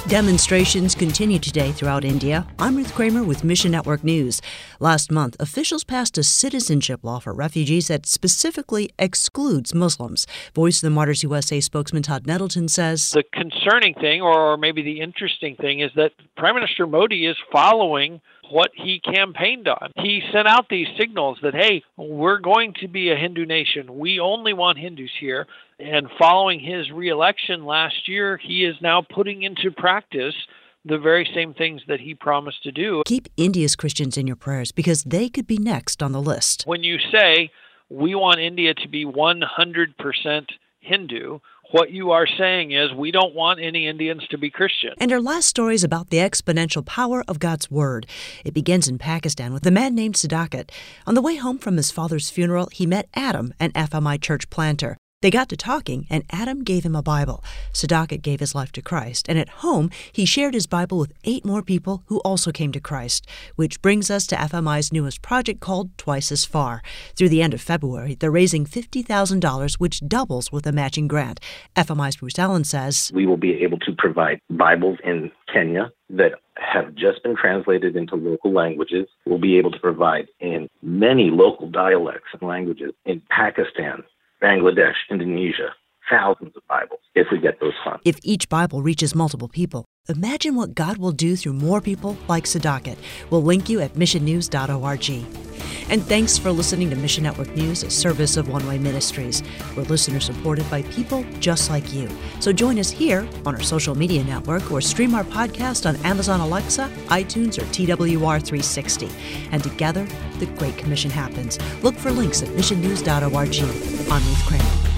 Demonstrations continue today throughout India. I'm Ruth Kramer with Mission Network News. Last month, officials passed a citizenship law for refugees that specifically excludes Muslims. Voice of the Martyrs USA spokesman Todd Nettleton says, the concerning thing, or maybe the interesting thing, is that Prime Minister Modi is following what he campaigned on. He sent out these signals that, hey, we're going to be a Hindu nation. We only want Hindus here. And following his re-election last year, he is now putting into practice the very same things that he promised to do. Keep India's Christians in your prayers because they could be next on the list. When you say we want India to be 100% Hindu, what you are saying is we don't want any Indians to be Christian. And our last story is about the exponential power of God's Word. It begins in Pakistan with a man named Sadakat. On the way home from his father's funeral, he met Adam, an FMI church planter. They got to talking, and Adam gave him a Bible. Sadakat gave his life to Christ, and at home, he shared his Bible with 8 more people who also came to Christ, which brings us to FMI's newest project called Twice as Far. Through the end of February, they're raising $50,000, which doubles with a matching grant. FMI's Bruce Allen says, we will be able to provide Bibles in Kenya that have just been translated into local languages. We'll be able to provide in many local dialects and languages in Pakistan, Bangladesh, Indonesia, thousands of Bibles if we get those funds. If each Bible reaches multiple people, imagine what God will do through more people like Sadakat. We'll link you at missionnews.org. And thanks for listening to Mission Network News, a service of One Way Ministries. We're listener-supported by people just like you. So join us here on our social media network or stream our podcast on Amazon Alexa, iTunes, or TWR360. And together, the Great Commission happens. Look for links at missionnews.org. I'm Ruth Kramer.